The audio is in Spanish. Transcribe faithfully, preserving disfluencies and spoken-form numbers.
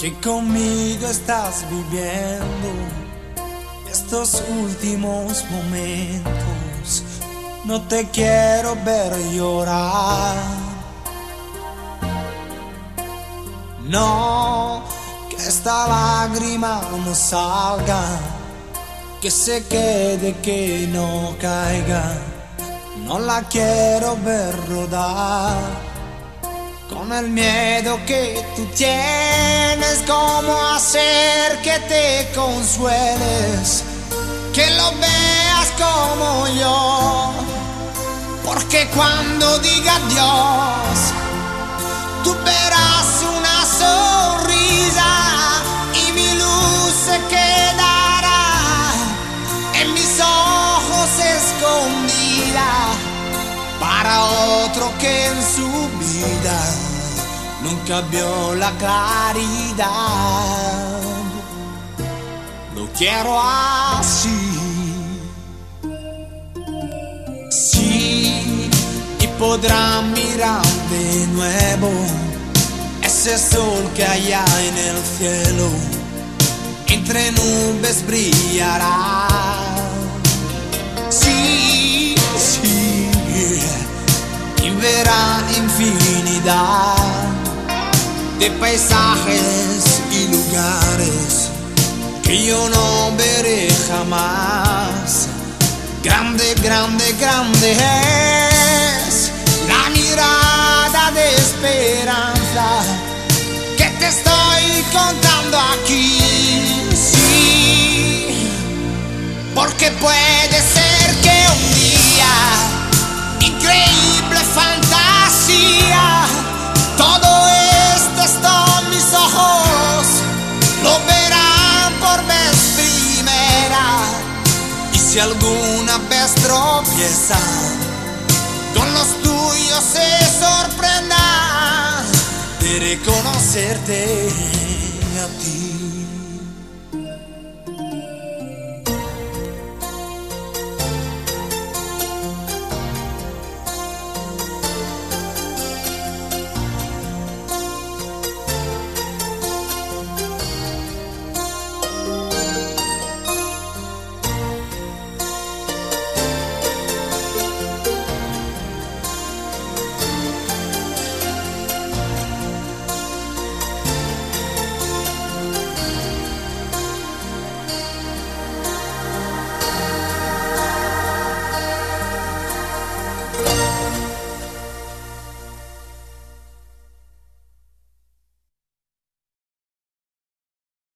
que conmigo estás viviendo estos últimos momentos. No te quiero ver llorar, no, que esta lágrima no salga, que se quede, que no caiga. No la quiero ver rodar, con el miedo que tú tienes. ¿Cómo hacer que te consueles, que lo veas como yo? Porque cuando diga adiós, tú verás una sonrisa y mi luz se quedará en mis ojos escondida, para otro que en su vida nunca vio la claridad. Lo quiero así, sí, y podrá mirar de nuevo ese sol que allá en el cielo entre nubes brillará. Sí, sí, y verá infinidad de paisajes y lugares que yo no veré jamás. Grande, grande, grande es la mirada de esperanza que te estoy contando aquí. Sí, porque puede ser que un día, increíble fantasía, todo esto está en mis ojos, lo verán por vez primera. Y si alguna vez tropieza, con los tuyos se sorprenda de reconocerte a ti.